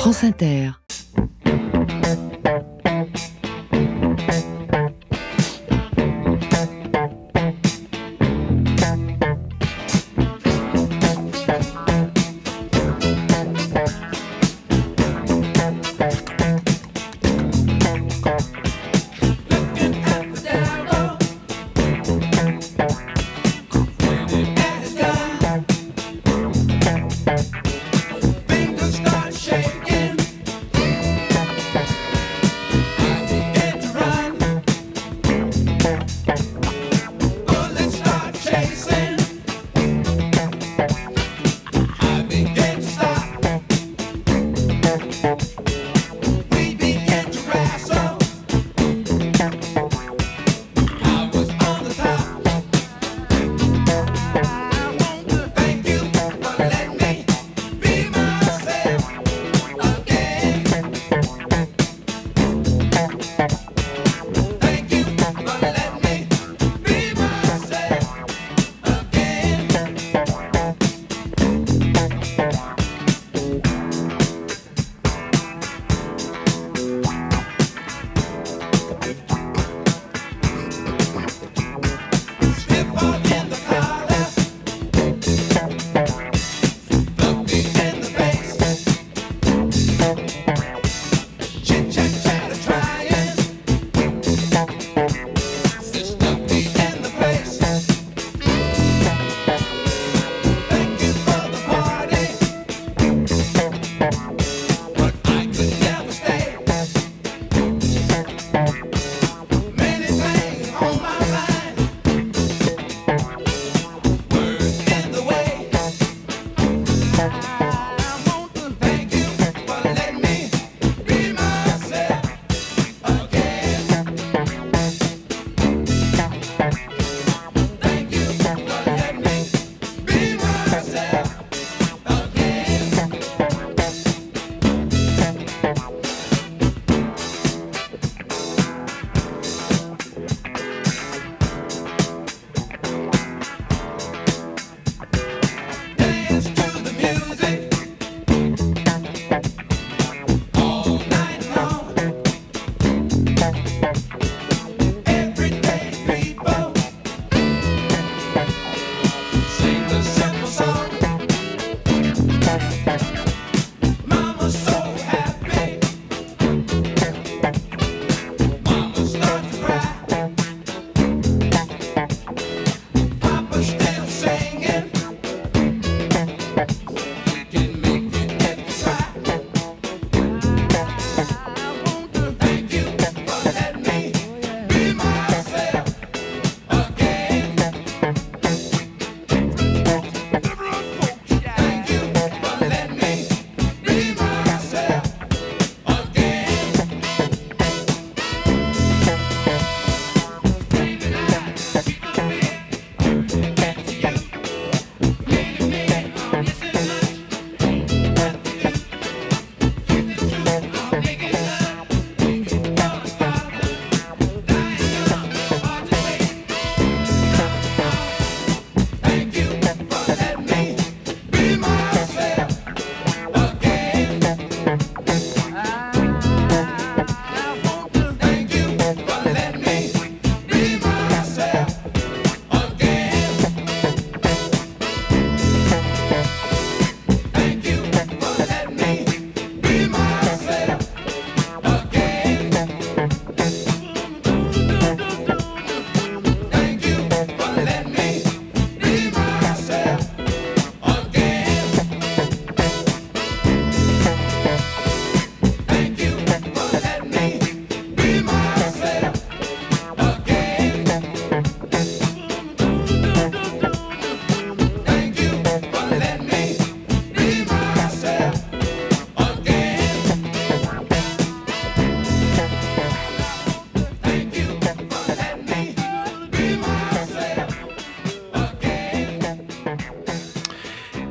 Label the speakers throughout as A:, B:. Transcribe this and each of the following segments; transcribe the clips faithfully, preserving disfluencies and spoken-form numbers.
A: France Inter.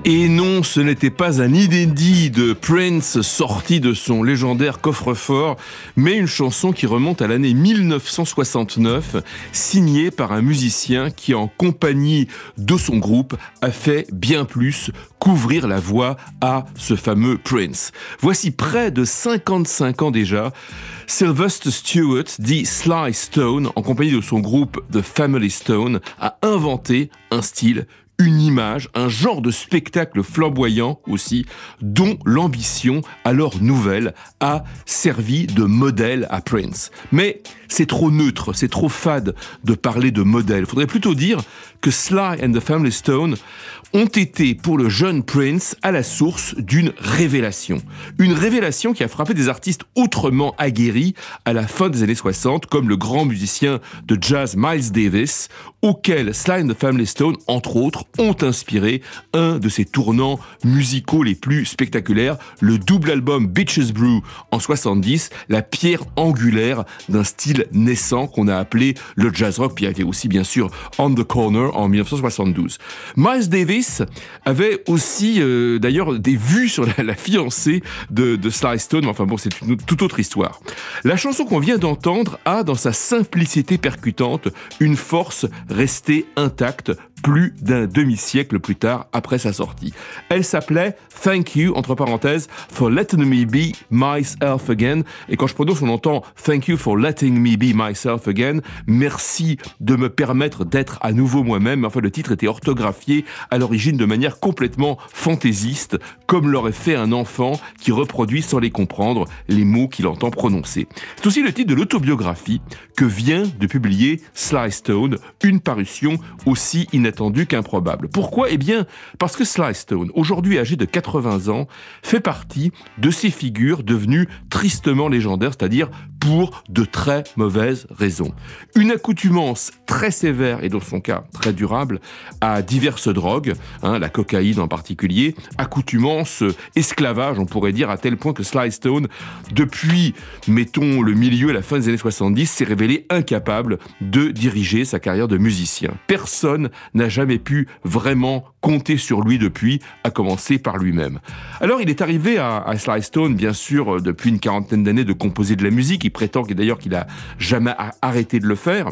A: Et non, ce n'était pas un inédit de Prince sorti de son légendaire coffre-fort, mais une chanson qui remonte à l'année mille neuf cent soixante-neuf, signée par un musicien qui, en compagnie de son groupe, a fait bien plus qu'ouvrir la voie à ce fameux Prince. Voici près de cinquante-cinq ans déjà, Sylvester Stewart, dit Sly Stone, en compagnie de son groupe The Family Stone, a inventé un style, une image, un genre de spectacle flamboyant aussi, dont l'ambition, alors nouvelle, a servi de modèle à Prince. Mais c'est trop neutre, c'est trop fade de parler de modèle. Il faudrait plutôt dire que Sly and the Family Stone ont été pour le jeune Prince à la source d'une révélation. Une révélation qui a frappé des artistes autrement aguerris à la fin des années soixante, comme le grand musicien de jazz Miles Davis, auquel Sly and the Family Stone, entre autres, ont inspiré un de ses tournants musicaux les plus spectaculaires, le double album Bitches Brew en soixante-dix, la pierre angulaire d'un style naissant qu'on a appelé le jazz rock, puis il y avait aussi bien sûr On the Corner en mille neuf cent soixante-douze. Miles Davis avait aussi euh, d'ailleurs des vues sur la, la fiancée de, de Sly Stone, mais enfin bon, c'est une toute autre histoire. La chanson qu'on vient d'entendre a, dans sa simplicité percutante, une force restée intacte plus d'un demi-siècle plus tard après sa sortie. Elle s'appelait « Thank you », entre parenthèses, « for letting me be myself again ». Et quand je prononce, on entend « Thank you for letting me be myself again ». Merci de me permettre d'être à nouveau moi-même. Enfin, le titre était orthographié à l'origine de manière complètement fantaisiste, comme l'aurait fait un enfant qui reproduit sans les comprendre les mots qu'il entend prononcer. C'est aussi le titre de l'autobiographie que vient de publier Sly Stone, une parution aussi inattendue qu'improbable. Pourquoi ? Eh bien, parce que Sly Stone, aujourd'hui âgé de quatre-vingts ans, fait partie de ces figures devenues tristement légendaires, c'est-à-dire pour de très mauvaises raisons. Une accoutumance très sévère, et dans son cas très durable, à diverses drogues, hein, la cocaïne en particulier, accoutumance, esclavage, on pourrait dire, à tel point que Sly Stone, depuis, mettons, le milieu et la fin des années soixante-dix, s'est révélé incapable de diriger sa carrière de musicien. Personne n'a jamais pu vraiment compter sur lui depuis, à commencer par lui-même. Alors il est arrivé à, à Sly Stone, bien sûr, depuis une quarantaine d'années, de composer de la musique. Il prétend d'ailleurs qu'il a jamais arrêté de le faire.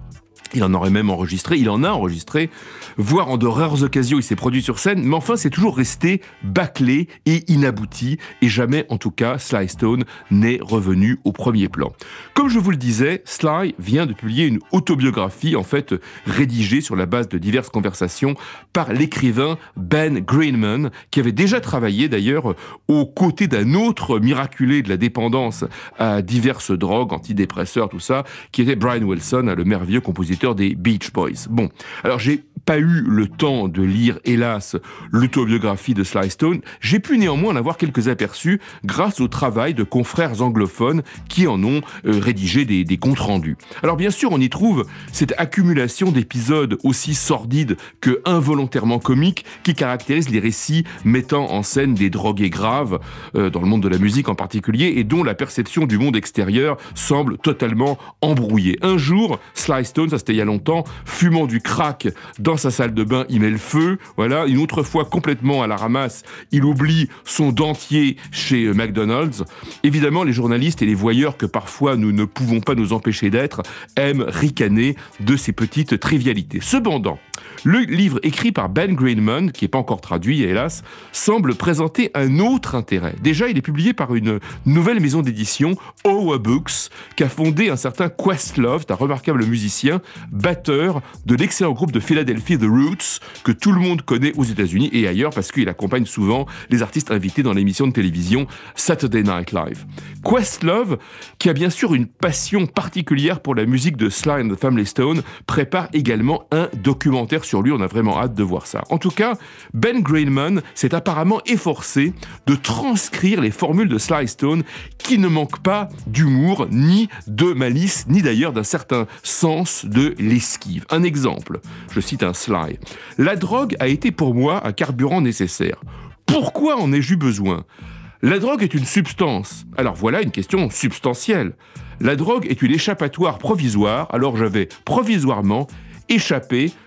A: Il en aurait même enregistré, il en a enregistré, voire en de rares occasions il s'est produit sur scène, mais enfin c'est toujours resté bâclé et inabouti, et jamais en tout cas Sly Stone n'est revenu au premier plan. Comme je vous le disais, Sly vient de publier une autobiographie, en fait rédigée sur la base de diverses conversations par l'écrivain Ben Greenman, qui avait déjà travaillé d'ailleurs aux côtés d'un autre miraculé de la dépendance à diverses drogues, antidépresseurs, tout ça, qui était Brian Wilson, le merveilleux compositeur des Beach Boys. Bon, alors j'ai pas eu le temps de lire, hélas, l'autobiographie de Sly Stone. J'ai pu néanmoins en avoir quelques aperçus grâce au travail de confrères anglophones qui en ont euh, rédigé des, des comptes rendus. Alors bien sûr, on y trouve cette accumulation d'épisodes aussi sordides que involontairement comiques qui caractérisent les récits mettant en scène des drogués graves, euh, dans le monde de la musique en particulier, et dont la perception du monde extérieur semble totalement embrouillée. Un jour, Sly Stone, ça c'était il y a longtemps, fumant du crack dans sa salle de bain, il met le feu, voilà. Une autre fois, complètement à la ramasse, il oublie son dentier chez McDonald's. Évidemment, les journalistes et les voyeurs, que parfois nous ne pouvons pas nous empêcher d'être, aiment ricaner de ces petites trivialités. Cependant, le livre écrit par Ben Greenman, qui n'est pas encore traduit, hélas, semble présenter un autre intérêt. Déjà, il est publié par une nouvelle maison d'édition, Owa Books, qui a fondé un certain Questlove, un remarquable musicien, batteur de l'excellent groupe de Philadelphie The Roots, que tout le monde connaît aux États-Unis et ailleurs, parce qu'il accompagne souvent les artistes invités dans l'émission de télévision Saturday Night Live. Questlove, qui a bien sûr une passion particulière pour la musique de Sly and the Family Stone, prépare également un documentaire sur lui. On a vraiment hâte de voir ça. En tout cas, Ben Greenman s'est apparemment efforcé de transcrire les formules de Sly Stone, qui ne manquent pas d'humour, ni de malice, ni d'ailleurs d'un certain sens de l'esquive. Un exemple, je cite un Sly. « La drogue a été pour moi un carburant nécessaire. Pourquoi en ai-je eu besoin ? La drogue est une substance. Alors voilà une question substantielle. La drogue est une échappatoire provisoire, alors j'avais provisoirement échappé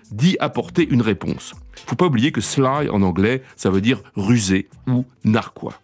A: d'y apporter une réponse. Faut pas oublier que sly en anglais, ça veut dire rusé ou narquois.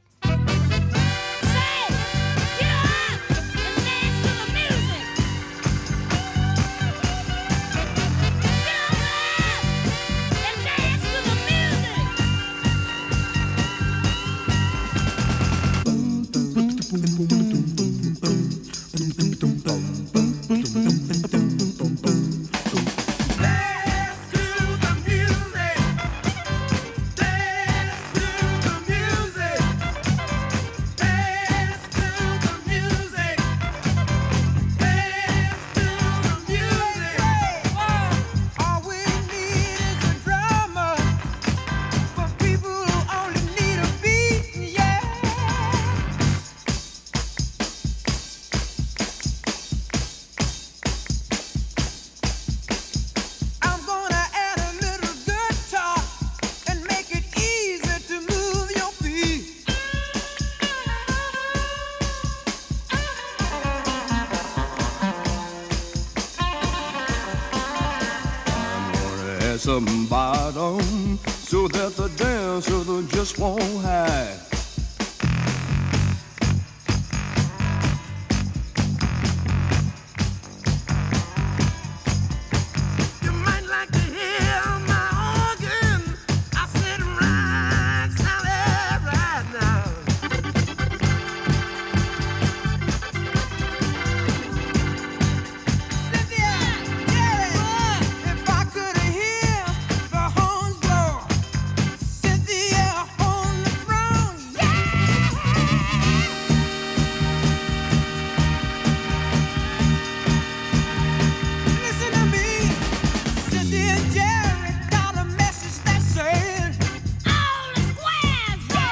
B: Some bottom so that the dancer just won't hide. You might like to hear my organ. I said right, solid right now. Cynthia, yeah, if I could hear the horns blow, Cynthia on the throne, yeah. Listen to me, Cynthia and Jerry got a message that says all the squares go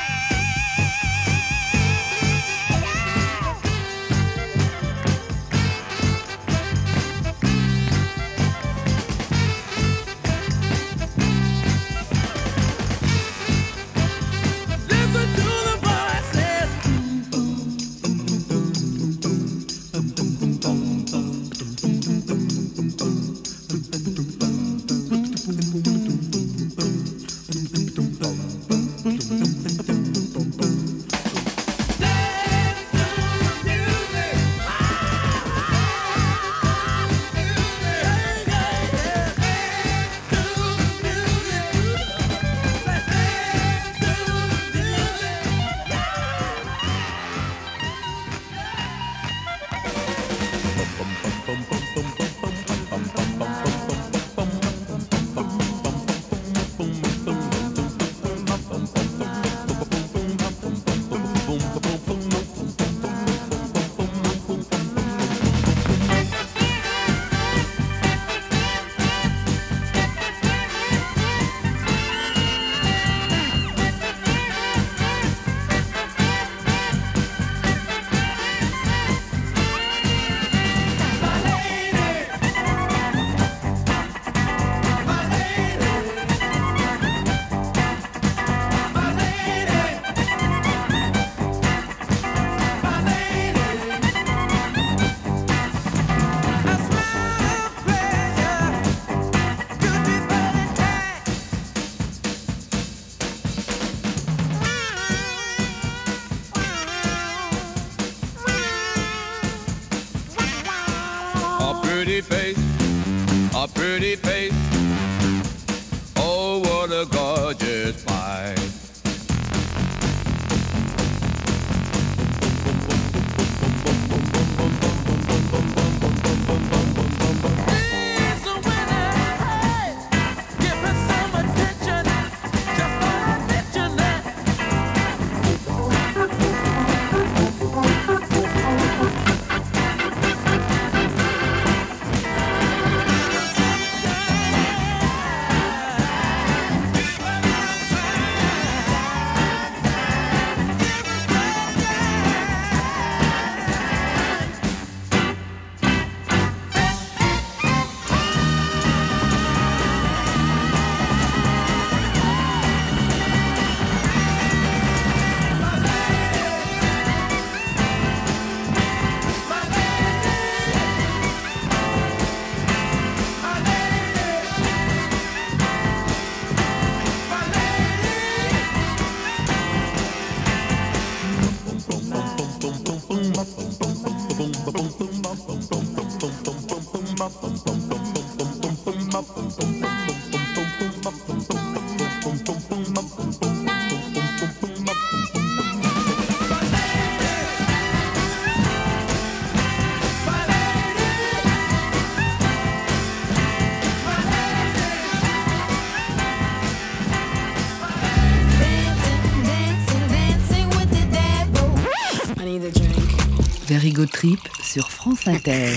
B: listen to the voices. A pretty face, a pretty face. Oh, what a gorgeous fight. He's a winner, hey, give her some attention, just wanna mention that.
C: Very Good Trip sur France Inter.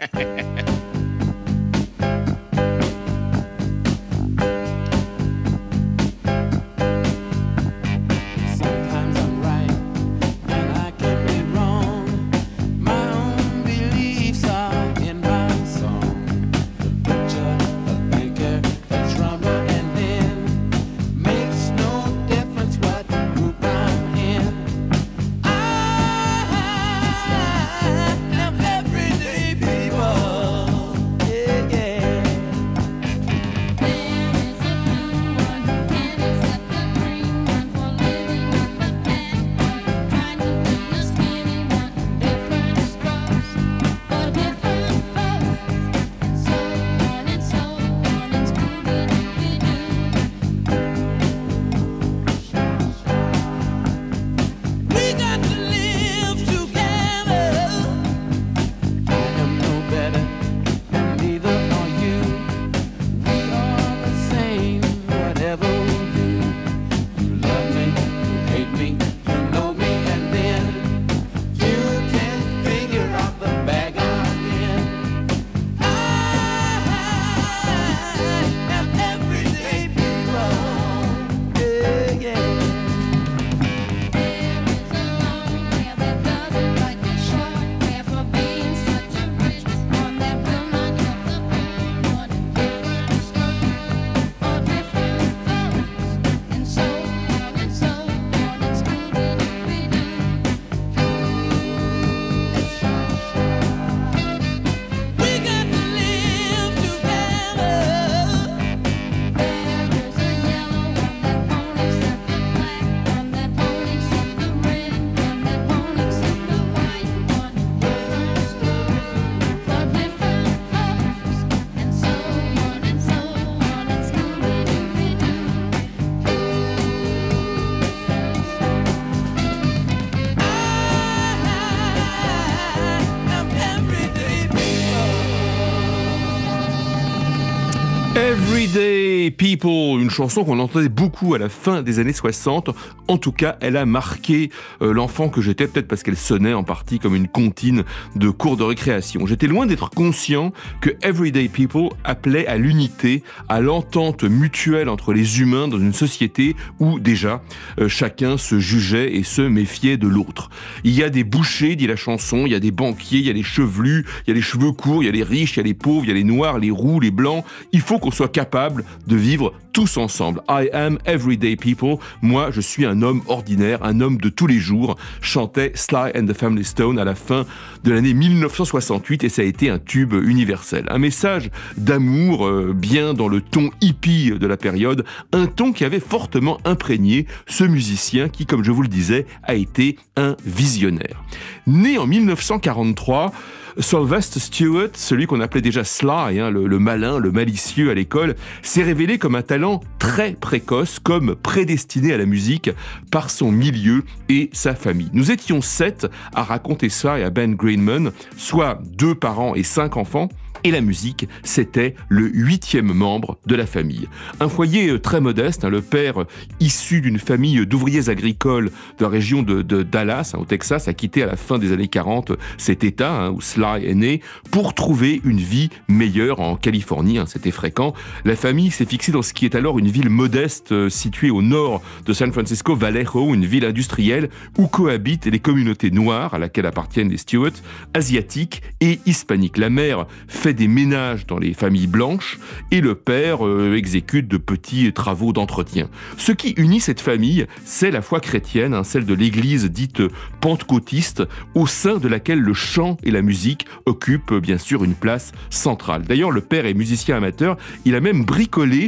A: Everyday People, une chanson qu'on entendait beaucoup à la fin des années soixante. En tout cas, elle a marqué euh, l'enfant que j'étais, peut-être parce qu'elle sonnait en partie comme une comptine de cours de récréation. J'étais loin d'être conscient que Everyday People appelait à l'unité, à l'entente mutuelle entre les humains dans une société où déjà euh, chacun se jugeait et se méfiait de l'autre. Il y a des bouchers, dit la chanson, il y a des banquiers, il y a les chevelus, il y a les cheveux courts, il y a les riches, il y a les pauvres, il y a les noirs, les roux, les blancs. Il faut qu'on soit capable de vivre tous ensemble. I am everyday people. Moi, je suis un homme ordinaire, un homme de tous les jours, chantait Sly and the Family Stone à la fin de l'année dix-neuf cent soixante-huit et ça a été un tube universel. Un message d'amour, euh, bien dans le ton hippie de la période, un ton qui avait fortement imprégné ce musicien qui, comme je vous le disais, a été un visionnaire. Né en dix-neuf cent quarante-trois, Sylvester Stewart, celui qu'on appelait déjà Sly, hein, le, le malin, le malicieux à l'école, s'est révélé comme un talent très précoce, comme prédestiné à la musique par son milieu et sa famille. Nous étions sept à raconter ça et à Ben Greenman, soit deux parents et cinq enfants. Et la musique, c'était le huitième membre de la famille. Un foyer très modeste, hein, le père, issu d'une famille d'ouvriers agricoles de la région de, de Dallas, hein, au Texas, a quitté à la fin des années quarante cet état hein, où Sly est né pour trouver une vie meilleure en Californie. Hein, c'était fréquent. La famille s'est fixée dans ce qui est alors une ville modeste euh, située au nord de San Francisco, Vallejo, une ville industrielle où cohabitent les communautés noires à laquelle appartiennent les Stewart, asiatiques et hispaniques. La mère fait des ménages dans les familles blanches et le père euh, exécute de petits travaux d'entretien. Ce qui unit cette famille, c'est la foi chrétienne, hein, celle de l'église dite pentecôtiste, au sein de laquelle le chant et la musique occupent bien sûr une place centrale. D'ailleurs, le père est musicien amateur, il a même bricolé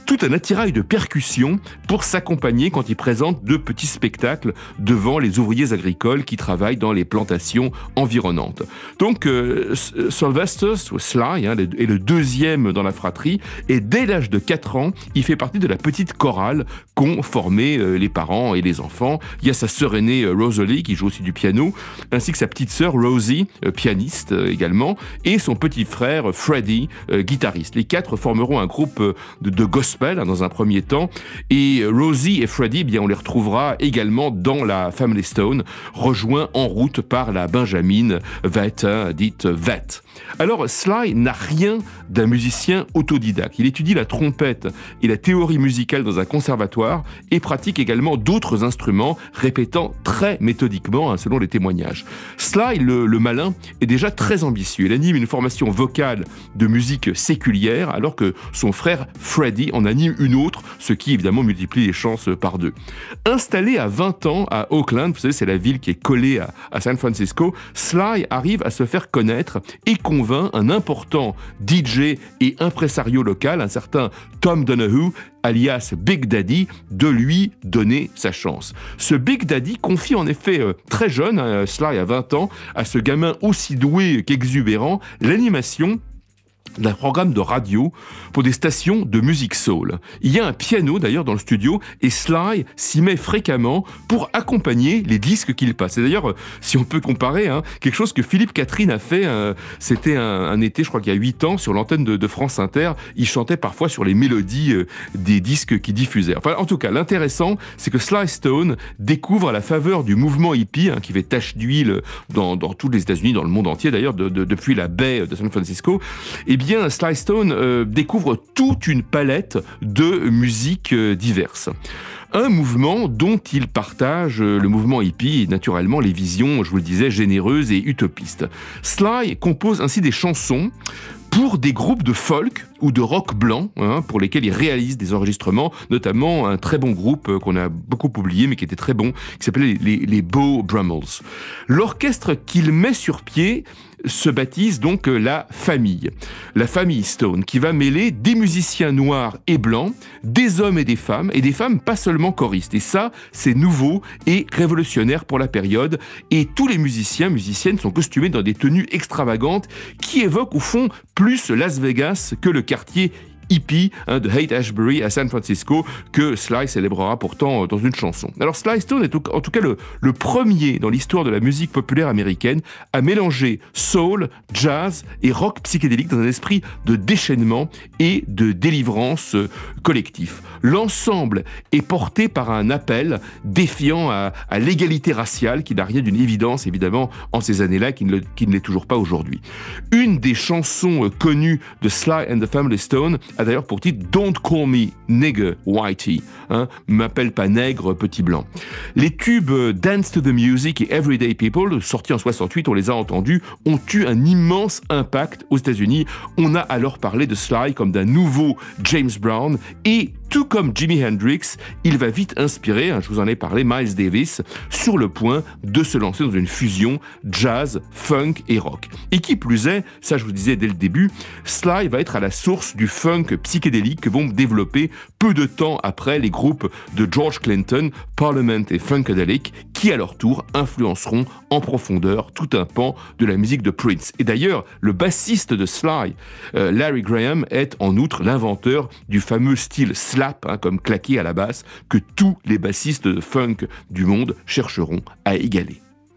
A: tout un attirail de percussions pour s'accompagner quand il présente de petits spectacles devant les ouvriers agricoles qui travaillent dans les plantations environnantes. Donc euh, Sylvester, ou Sly, hein, est le deuxième dans la fratrie, et dès l'âge de quatre ans, il fait partie de la petite chorale qu'ont formé euh, les parents et les enfants. Il y a sa sœur aînée euh, Rosalie qui joue aussi du piano, ainsi que sa petite sœur Rosie, euh, pianiste euh, également, et son petit frère euh, Freddie, euh, guitariste. Les quatre formeront un groupe euh, de, de gospel hein, dans un premier temps, et euh, Rosie et Freddie, eh bien, on les retrouvera également dans la Family Stone, rejoints en route par la Benjamin Vett, hein, dite Vett. Alors Sly n'a rien d'un musicien autodidacte. Il étudie la trompette et la théorie musicale dans un conservatoire et pratique également d'autres instruments, répétant très méthodiquement hein, selon les témoignages. Sly, le, le malin, est déjà très ambitieux. Il anime une formation vocale de musique séculière alors que son frère Freddie en anime une autre, ce qui évidemment multiplie les chances par deux. Installé à vingt ans à Oakland, vous savez c'est la ville qui est collée à, à San Francisco, Sly arrive à se faire connaître et convainc un important D J et impresario local, un certain Tom Donahue, alias Big Daddy, de lui donner sa chance. Ce Big Daddy confie en effet euh, très jeune, hein, Sly a vingt ans, à ce gamin aussi doué qu'exubérant, l'animation d'un programme de radio pour des stations de musique soul. Il y a un piano d'ailleurs dans le studio et Sly s'y met fréquemment pour accompagner les disques qu'il passe. Et d'ailleurs, si on peut comparer, hein, quelque chose que Philippe Catherine a fait, euh, c'était un, un été, je crois qu'il y a huit ans, sur l'antenne de, de France Inter, il chantait parfois sur les mélodies euh, des disques qu'il diffusait. Enfin, en tout cas, l'intéressant, c'est que Sly Stone découvre à la faveur du mouvement hippie, hein, qui fait tache d'huile dans, dans tous les États-Unis, dans le monde entier d'ailleurs, de, de, depuis la baie de San Francisco, et bien Sly Stone euh, découvre toute une palette de musiques euh, diverses. Un mouvement dont il partage euh, le mouvement hippie et naturellement les visions, je vous le disais, généreuses et utopistes. Sly compose ainsi des chansons pour des groupes de folk ou de rock blanc, hein, pour lesquels il réalise des enregistrements, notamment un très bon groupe euh, qu'on a beaucoup oublié, mais qui était très bon, qui s'appelait les, les, les Beau Brummels. L'orchestre qu'il met sur pied se baptise donc la famille. La famille Stone, qui va mêler des musiciens noirs et blancs, des hommes et des femmes, et des femmes pas seulement choristes. Et ça, c'est nouveau et révolutionnaire pour la période. Et tous les musiciens, musiciennes sont costumés dans des tenues extravagantes qui évoquent au fond plus Las Vegas que le quartier hippie hein, de Haight-Ashbury à San Francisco que Sly célébrera pourtant dans une chanson. Alors Sly Stone est en tout cas le, le premier dans l'histoire de la musique populaire américaine à mélanger soul, jazz et rock psychédélique dans un esprit de déchaînement et de délivrance euh, collectif. L'ensemble est porté par un appel défiant à, à l'égalité raciale qui n'a rien d'une évidence évidemment en ces années-là qui ne, le, qui ne l'est toujours pas aujourd'hui. Une des chansons euh, connues de Sly and the Family Stone a d'ailleurs pour titre Don't Call Me Nigger Whitey, hein, m'appelle pas nègre petit blanc. Les tubes Dance to the Music et Everyday People, sortis en soixante-huit, on les a entendus, ont eu un immense impact aux États-Unis. On a alors parlé de Sly comme d'un nouveau James Brown et tout comme Jimi Hendrix, il va vite inspirer, hein, je vous en ai parlé, Miles Davis, sur le point de se lancer dans une fusion jazz, funk et rock. Et qui plus est, ça je vous disais dès le début, Sly va être à la source du funk psychédélique que vont développer peu de temps après les groupes de George Clinton, Parliament et Funkadelic, qui à leur tour influenceront en profondeur tout un pan de la musique de Prince. Et d'ailleurs, le bassiste de Sly, euh, Larry Graham, est en outre l'inventeur du fameux style slap, hein, comme claqué à la basse, que tous les bassistes de funk du monde chercheront à égaler.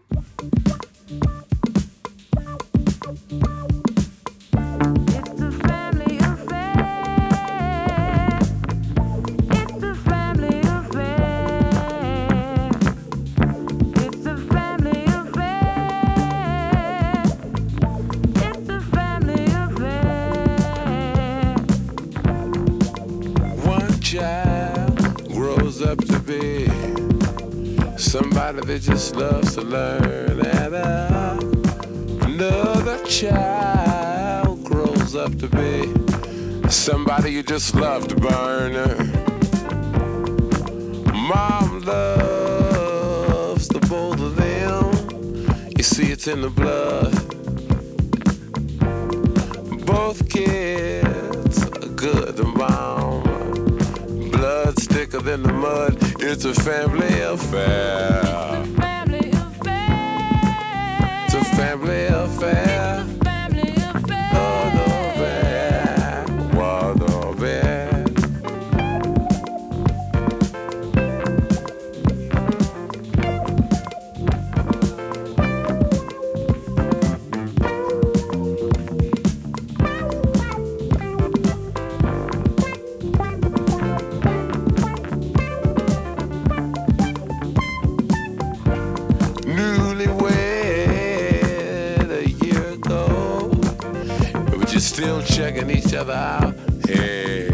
D: Somebody that just loves to learn, and uh, another child grows up to be somebody you just love to burn. Mom loves the both of them, you see it's in the blood. Both kids are good to mom. thicker than the mud. It's a family affair. It's a family affair. Oh, the bear, oh, the bear. Still checking each other out. Hey,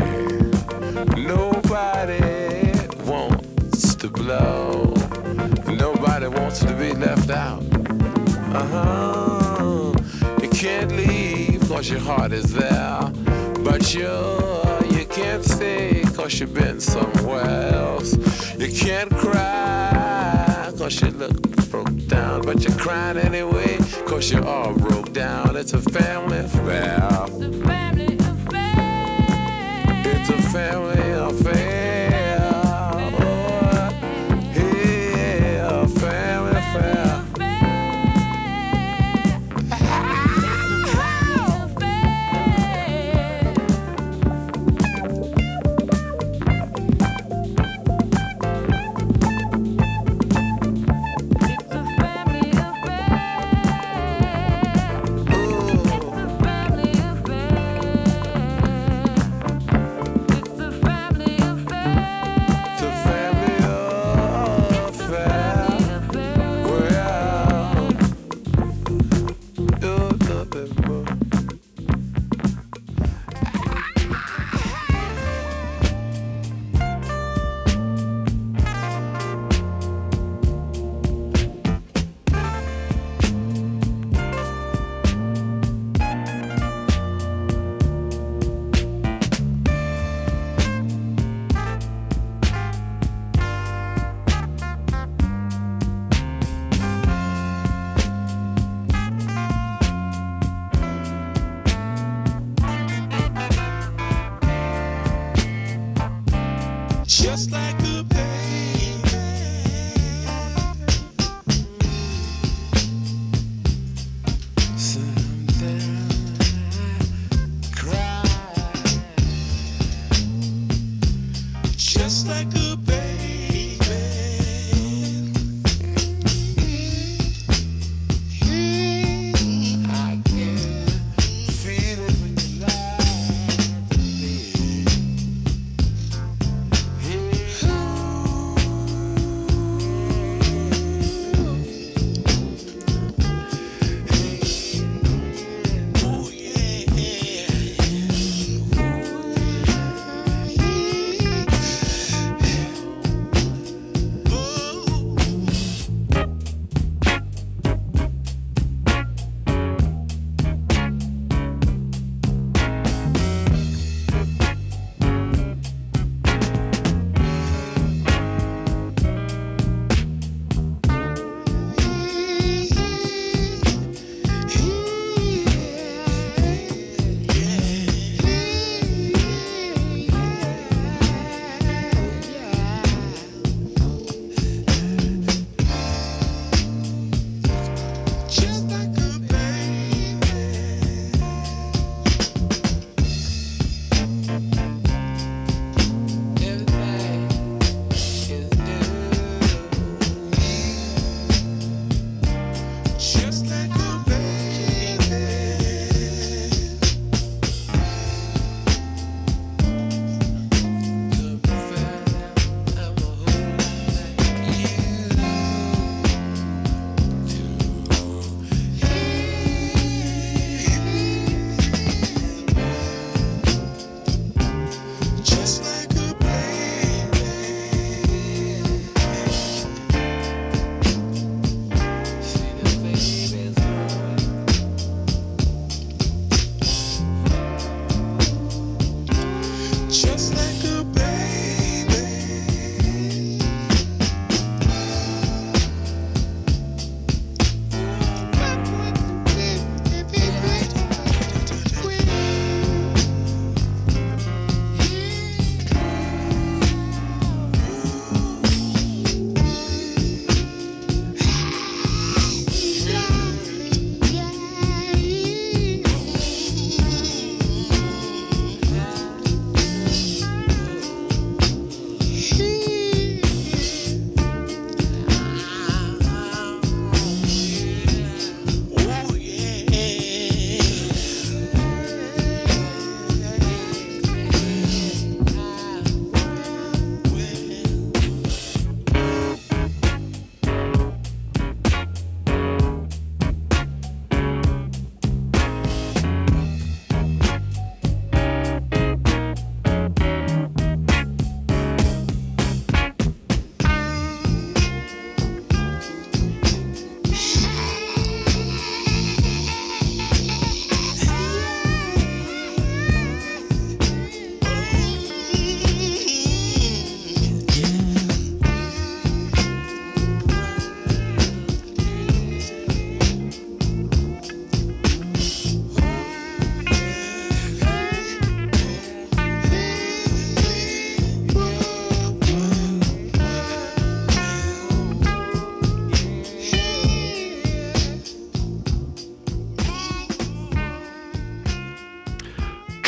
D: nobody wants to blow. Nobody wants to be left out. Uh-huh. You can't leave cause your heart is there. But you, you can't stay cause you've been somewhere else. You can't cry cause you look broke down. But you're crying anyway cause you're all broke down. It's a family affair. It's a family affair. Oh, yeah, a family affair.
B: It's a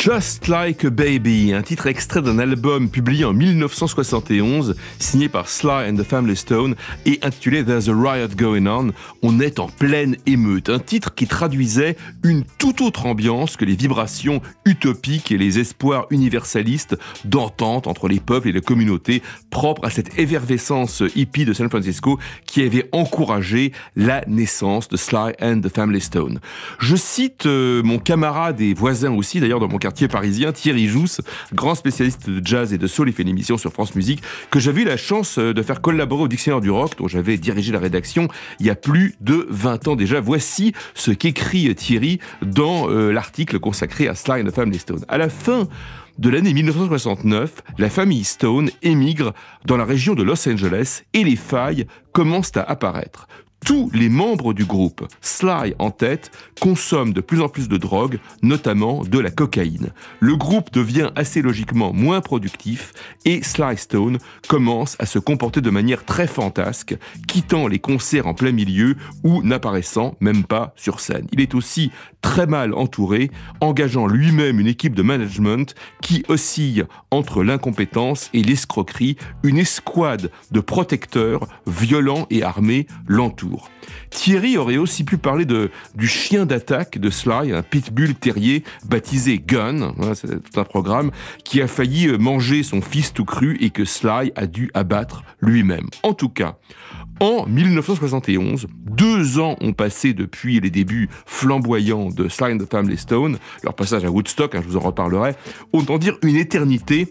A: Just Like a Baby, un titre extrait d'un album publié en dix-neuf cent soixante et onze, signé par Sly and the Family Stone et intitulé There's a Riot Going On. On est en pleine émeute. Un titre qui traduisait une toute autre ambiance que les vibrations utopiques et les espoirs universalistes d'entente entre les peuples et les communautés, propres à cette effervescence hippie de San Francisco qui avait encouragé la naissance de Sly and the Family Stone. Je cite euh, mon camarade et voisin aussi, d'ailleurs dans mon quartier parisien, Thierry Jousse, grand spécialiste de jazz et de soul, il fait une émission sur France Musique, que j'avais eu la chance de faire collaborer au Dictionnaire du Rock, dont j'avais dirigé la rédaction il y a plus de vingt ans déjà. Voici ce qu'écrit Thierry dans euh, l'article consacré à Sly and the Family Stone. À la fin de l'année dix-neuf cent soixante-neuf, la famille Stone émigre dans la région de Los Angeles et les failles commencent à apparaître. Tous les membres du groupe, Sly en tête, consomment de plus en plus de drogue, notamment de la cocaïne. Le groupe devient assez logiquement moins productif et Sly Stone commence à se comporter de manière très fantasque, quittant les concerts en plein milieu ou n'apparaissant même pas sur scène. Il est aussi très mal entouré, engageant lui-même une équipe de management qui oscille entre l'incompétence et l'escroquerie. Une escouade de protecteurs violents et armés l'entoure. Thierry aurait aussi pu parler de, du chien d'attaque de Sly, un pitbull terrier baptisé Gun, hein, c'est tout un programme, qui a failli manger son fils tout cru et que Sly a dû abattre lui-même. En tout cas, en dix-neuf cent soixante et onze, deux ans ont passé depuis les débuts flamboyants de Sly and the Family Stone, leur passage à Woodstock, hein, je vous en reparlerai, autant dire une éternité,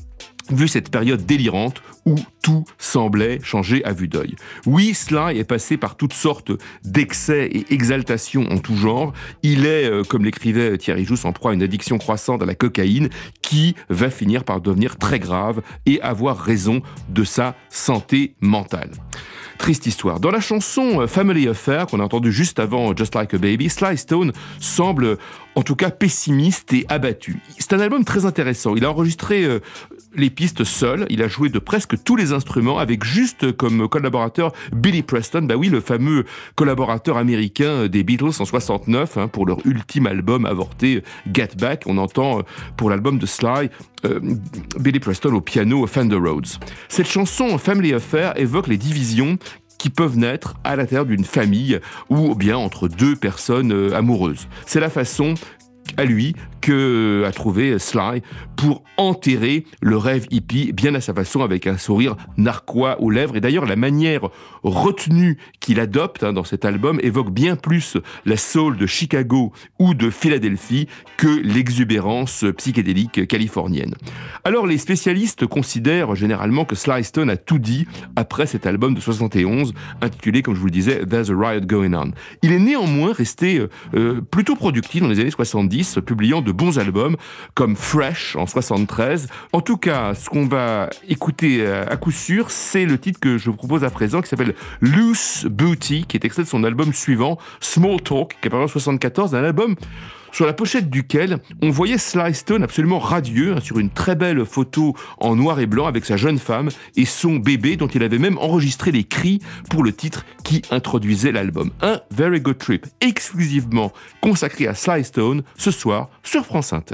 A: vu cette période délirante où tout semblait changer à vue d'œil. Oui, Sly est passé par toutes sortes d'excès et exaltations en tout genre. Il est, euh, comme l'écrivait Thierry Jousse, en proie à une addiction croissante à la cocaïne qui va finir par devenir très grave et avoir raison de sa santé mentale. Triste histoire. Dans la chanson Family Affair, qu'on a entendue juste avant Just Like a Baby, Sly Stone semble en tout cas pessimiste et abattu. C'est un album très intéressant. Il a enregistré euh, les pistes seul, il a joué de presque tous les instruments avec juste comme collaborateur Billy Preston, bah oui, le fameux collaborateur américain des Beatles en soixante-neuf, hein, pour leur ultime album avorté Get Back. On entend pour l'album de Sly euh, Billy Preston au piano Fender Rhodes. Cette chanson Family Affair évoque les divisions qui peuvent naître à l'intérieur d'une famille ou bien entre deux personnes euh, amoureuses. C'est la façon à lui que a trouvé Sly pour enterrer le rêve hippie bien à sa façon, avec un sourire narquois aux lèvres. Et d'ailleurs, la manière retenue qu'il adopte hein, dans cet album évoque bien plus la soul de Chicago ou de Philadelphie que l'exubérance psychédélique californienne. Alors, les spécialistes considèrent généralement que Sly Stone a tout dit après cet album de soixante et onze, intitulé, comme je vous le disais, There's a Riot Going On. Il est néanmoins resté euh, plutôt productif dans les années soixante-dix, publiant de bons albums comme Fresh en soixante-treize. En tout cas, ce qu'on va écouter à coup sûr, c'est le titre que je vous propose à présent, qui s'appelle Loose Booty, qui est extrait de son album suivant, Small Talk, qui est paru en soixante-quatorze, un album sur la pochette duquel on voyait Sly Stone absolument radieux, hein, sur une très belle photo en noir et blanc avec sa jeune femme et son bébé, dont il avait même enregistré les cris pour le titre qui introduisait l'album. Un Very Good Trip exclusivement consacré à Sly Stone ce soir sur France Inter.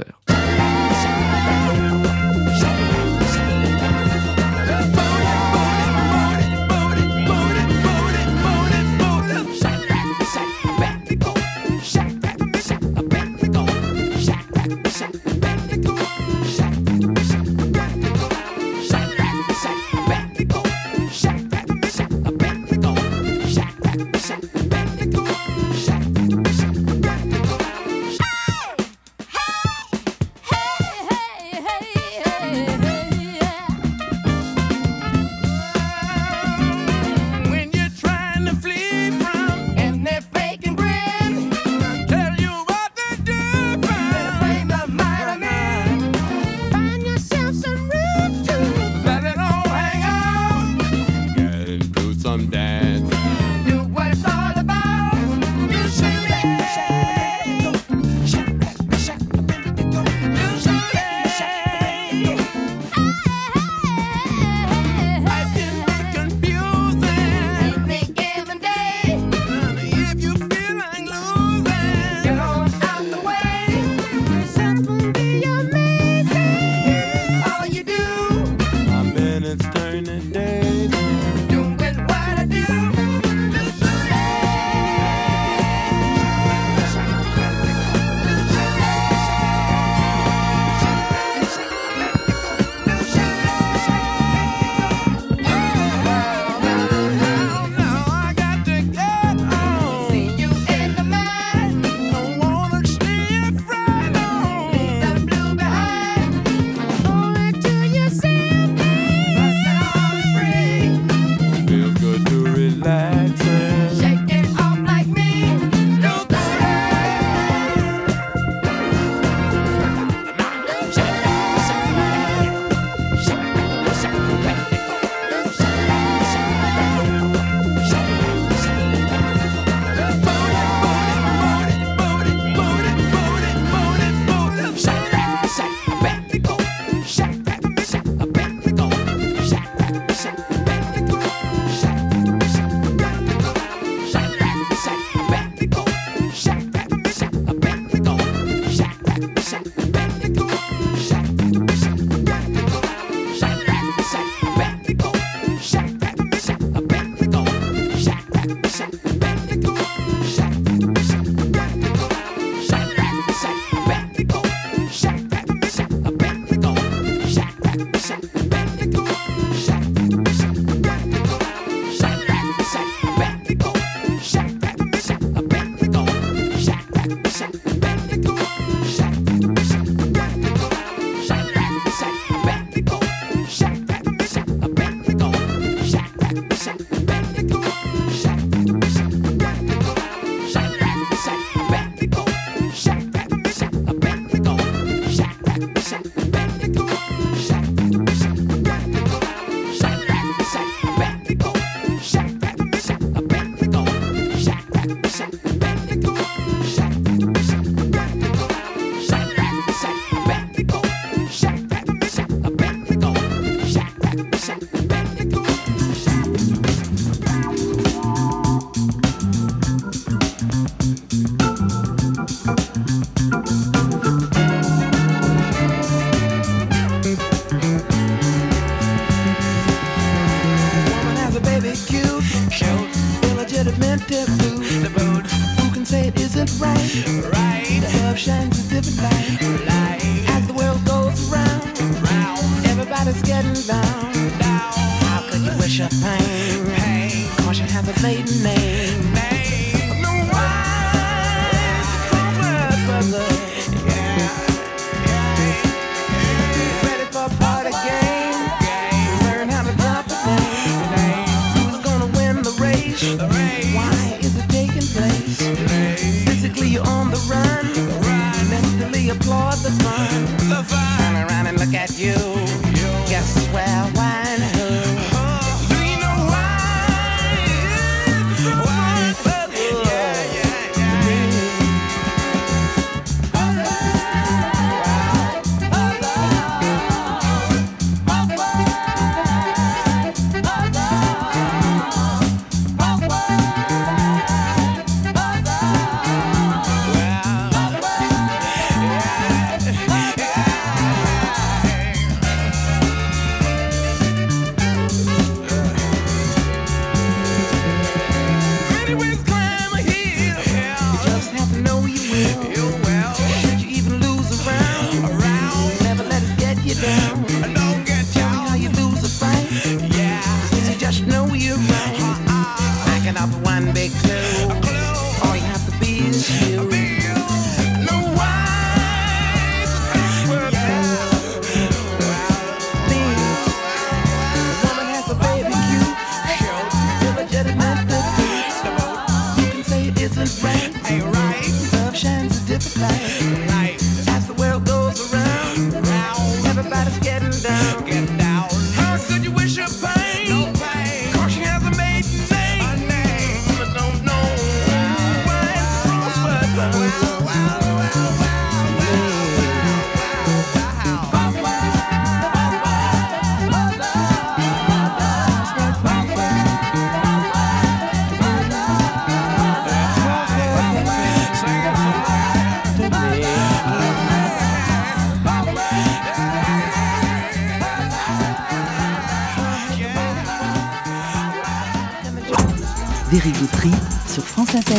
C: Very Good Trip sur France Inter.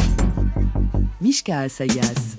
C: Mishka Asayas.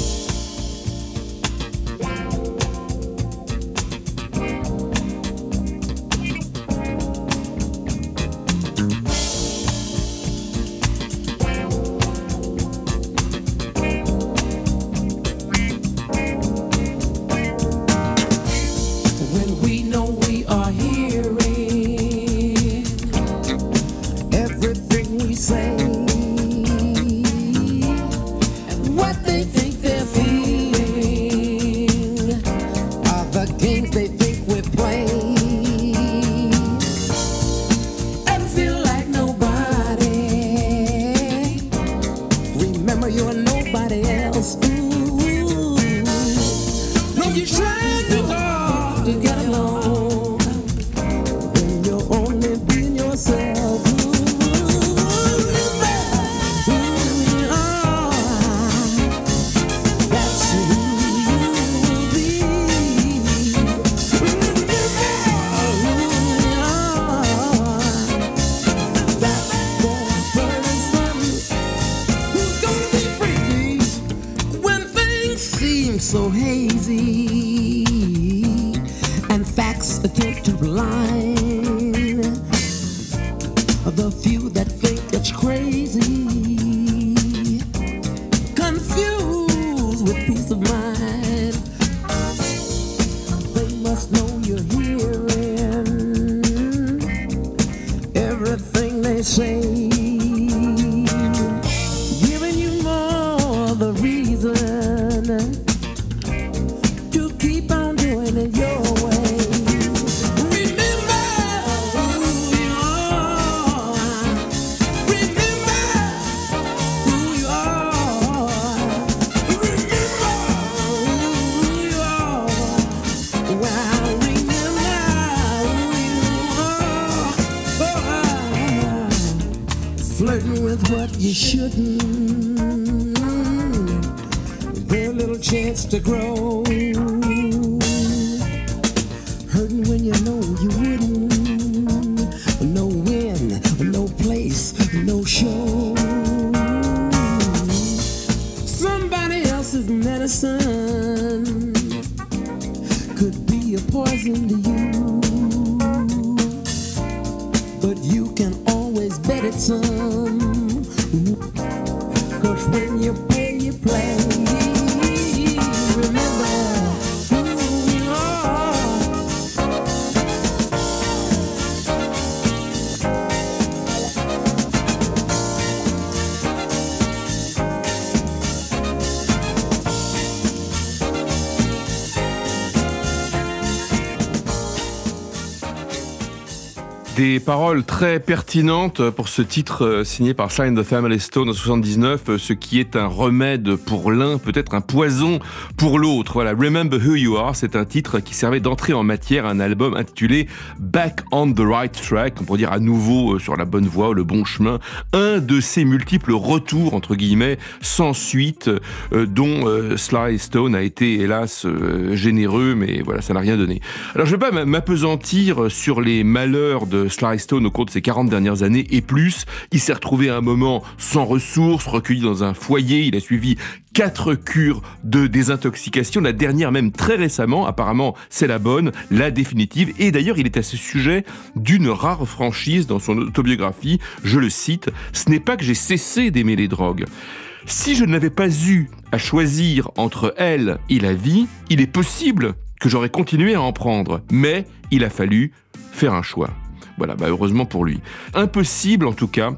E: So hazy, and facts attempt to blind the few that think it's crazy, confused with peace of mind. They must know you're hearing everything they say, giving you more the reason to keep on doing it your way. Remember, you shouldn't. Very little chance to grow. Hurting when you know you wouldn't. No when, no place, no show. Somebody else's medicine could be a poison to you, but you can always bet it's some. Cause when you pay, you play. Remember, mm, oh.
A: Des paroles très pertinentes pour ce titre euh, signé par Sly and the Family Stone en soixante-dix-neuf, euh, ce qui est un remède pour l'un, peut-être un poison pour l'autre. Voilà, Remember Who You Are, c'est un titre qui servait d'entrée en matière à un album intitulé Back on the Right Track, on pourrait dire à nouveau euh, sur la bonne voie, le bon chemin, un de ces multiples retours, entre guillemets, sans suite, euh, dont euh, Sly Stone a été, hélas, euh, généreux, mais voilà, ça n'a rien donné. Alors je ne vais pas m'apesantir sur les malheurs de Sly Stone au cours de ces quarante dernières années et plus. Il s'est retrouvé à un moment sans ressources, recueilli dans un foyer. Il a suivi quatre cures de désintoxication, la dernière même très récemment, apparemment c'est la bonne, la définitive. Et d'ailleurs, il est à ce sujet d'une rare franchise dans son autobiographie. Je le cite, « Ce n'est pas que j'ai cessé d'aimer les drogues. Si je n'avais pas eu à choisir entre elle et la vie, il est possible que j'aurais continué à en prendre. Mais il a fallu faire un choix. » Voilà, bah heureusement pour lui. Impossible, en tout cas,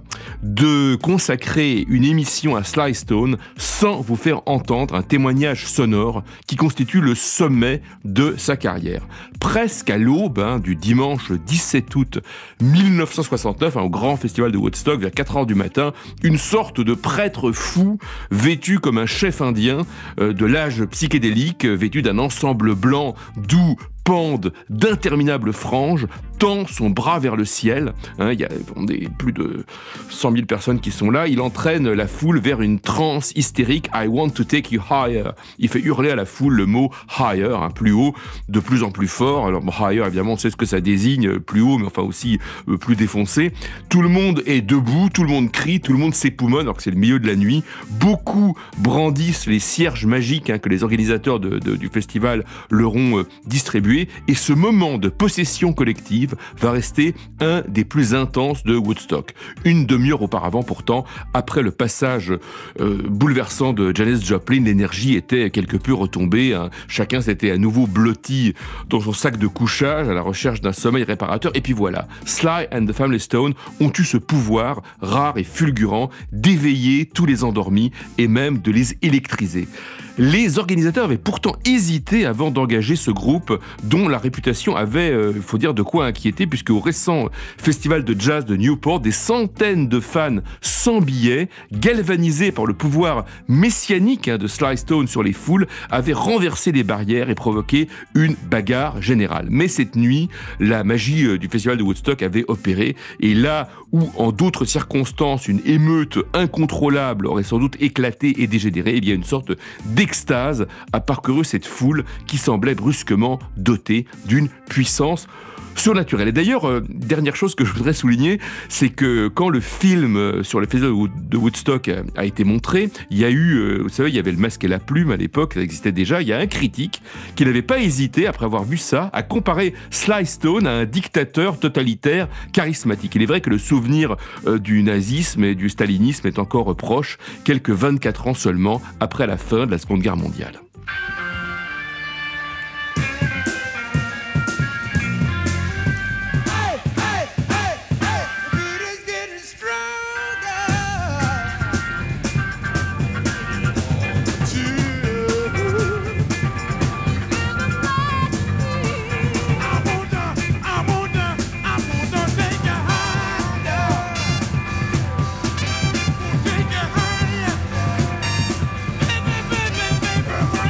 A: de consacrer une émission à Sly Stone sans vous faire entendre un témoignage sonore qui constitue le sommet de sa carrière. Presque à l'aube hein, du dimanche dix-sept août mille neuf cent soixante-neuf, hein, au grand festival de Woodstock, vers quatre heures du matin, une sorte de prêtre fou, vêtu comme un chef indien euh, de l'âge psychédélique, vêtu d'un ensemble blanc doux, pendent d'interminables franges, tend son bras vers le ciel. Hein, il y a des, plus de cent mille personnes qui sont là. Il entraîne la foule vers une transe hystérique. I want to take you higher. Il fait hurler à la foule le mot higher, hein, plus haut, de plus en plus fort. Alors, higher, évidemment, on sait ce que ça désigne, plus haut, mais enfin aussi euh, plus défoncé. Tout le monde est debout, tout le monde crie, tout le monde s'époumonne, alors que c'est le milieu de la nuit. Beaucoup brandissent les cierges magiques hein, que les organisateurs de, de, du festival leur ont euh, distribués. Et ce moment de possession collective va rester un des plus intenses de Woodstock. Une demi-heure auparavant, pourtant, après le passage euh, bouleversant de Janis Joplin, l'énergie était quelque peu retombée. Hein. Chacun s'était à nouveau blotti dans son sac de couchage à la recherche d'un sommeil réparateur. Et puis voilà, Sly and the Family Stone ont eu ce pouvoir rare et fulgurant d'éveiller tous les endormis et même de les électriser. Les organisateurs avaient pourtant hésité avant d'engager ce groupe dont la réputation avait, il euh, faut dire, de quoi inquiéter, puisque au récent festival de jazz de Newport, des centaines de fans sans billets, galvanisés par le pouvoir messianique hein, de Sly Stone sur les foules, avaient renversé les barrières et provoqué une bagarre générale. Mais cette nuit, la magie euh, du festival de Woodstock avait opéré, et là où, en d'autres circonstances, une émeute incontrôlable aurait sans doute éclaté et dégénéré, il y a une sorte d'extase a parcouru cette foule qui semblait brusquement dotée d'une puissance surnaturelle. Et d'ailleurs, euh, dernière chose que je voudrais souligner, c'est que quand le film euh, sur le festival de Woodstock a, a été montré, il y a eu, euh, vous savez, il y avait le masque et la plume à l'époque, ça existait déjà, il y a un critique qui n'avait pas hésité, après avoir vu ça, à comparer Sly Stone à un dictateur totalitaire charismatique. Il est vrai que le souvenir euh, du nazisme et du stalinisme est encore euh, proche, quelques vingt-quatre ans seulement après la fin de la Seconde Guerre mondiale.
B: Baby, baby, baby,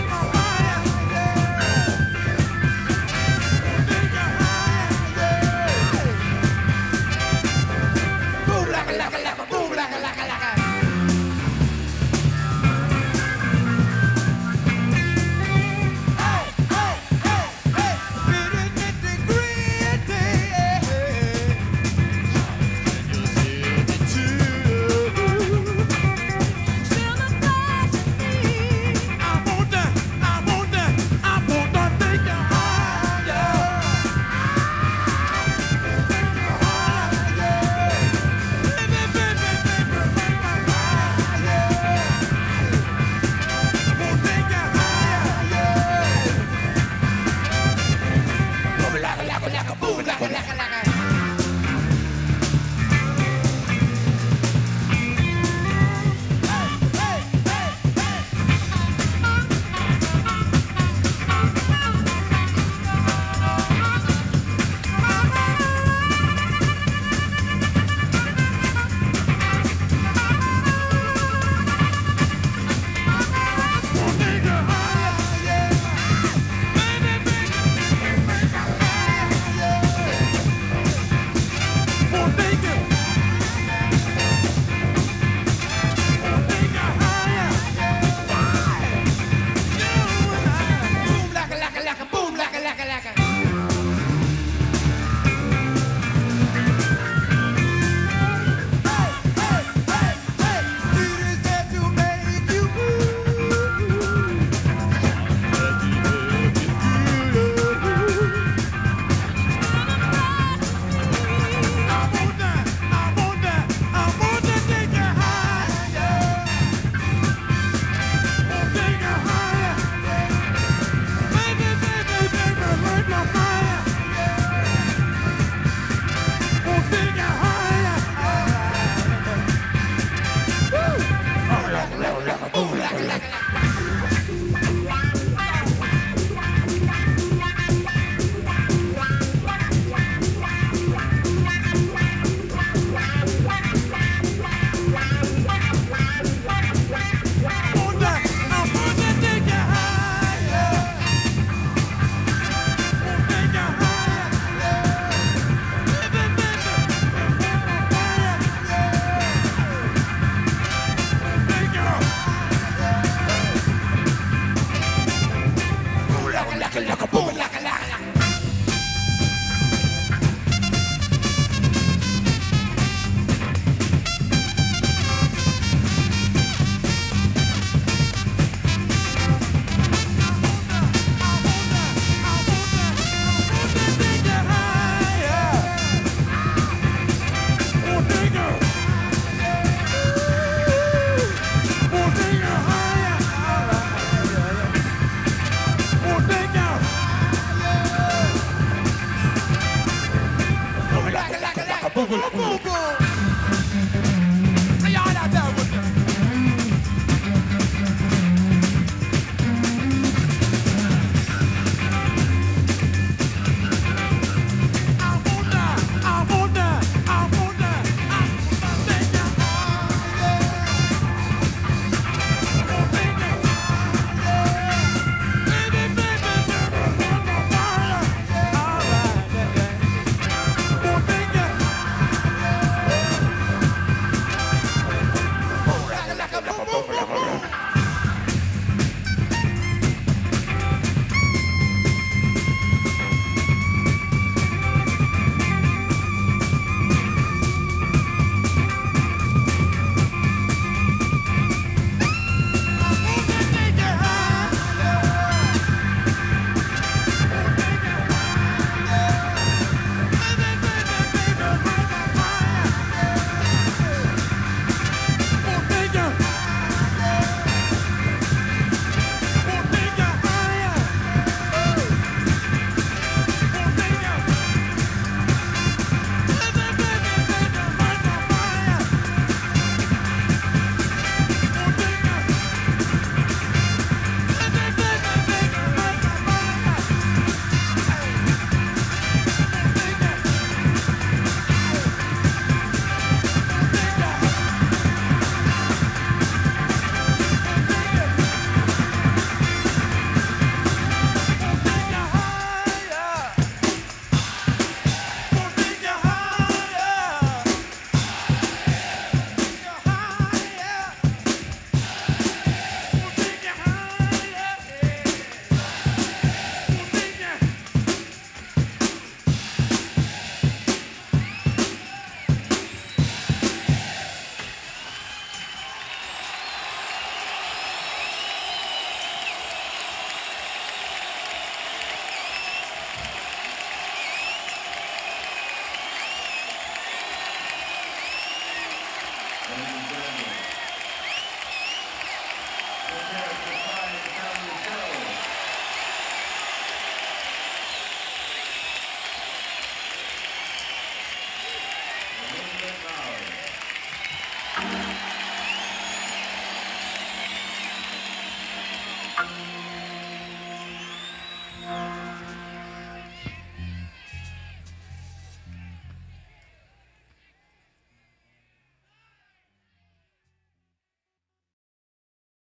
B: Like